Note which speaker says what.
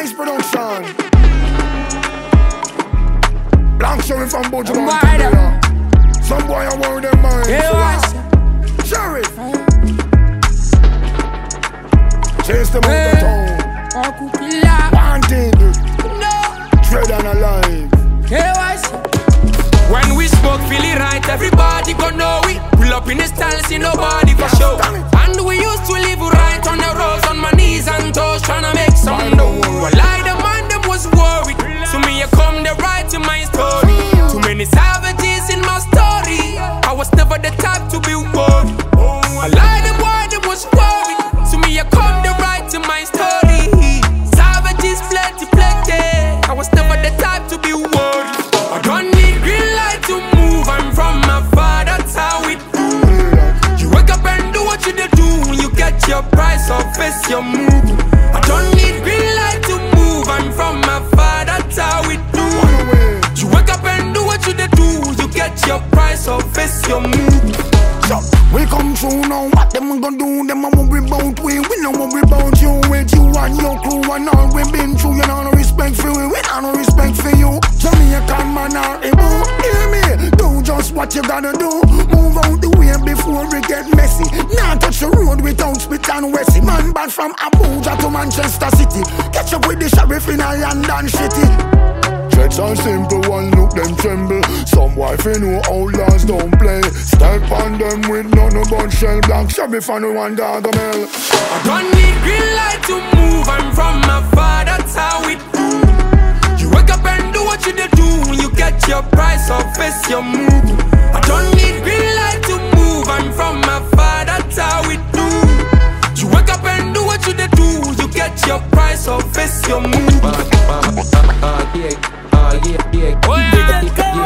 Speaker 1: Nice production. Blank Sheriff from Bojo. Some boy I worry their mind. Sheriff. Chase them out the town. Wanted. Tread on alive.
Speaker 2: When we smoke, feel it right, everybody gon' know it. Pull up in the style, see nobody for show. And we used to live right on the roads, on my knees and toes, tryna make some dough. Well, I the man, them was worried. So me, I come the right in my story. Too many savages in my story. I was never the type to be worried. I lie the boy, them was worried. So me, I come the right in my story. Savages plenty, plenty. I was never the type to be worried. I don't need green light to move. I'm from my father, that's how it do. You wake up and do what you do. You get your price or face your move. I don't need green light to move. I'm from my father, that's how it do. You wake up and do what you do. You get your price or face your move.
Speaker 1: We come through now, what them gon' do? Them a worry about we no worry about you. With you and your crew and all we been through. You know no respect for we know no respect for you. Jamaican man are able, hear me. Do just what you gotta do. Move out the way before we get messy. Now touch the road without spit and Wessie. Man back from Abuja to Manchester City. Catch up with the sheriff in a London city. Threats are simple, one look them tremble. Some wife you know outlaws don't play. Step on them with none but shell. Black sheriff and one dog of hell.
Speaker 2: I don't need green light to move. I'm from my father, that's how it do. You wake up and do what you do. You get your price or face your move. I don't need green light to move. I'm from my father, that's how it do. You wake up and do what you do. You get your price or face your move.
Speaker 3: Yeah.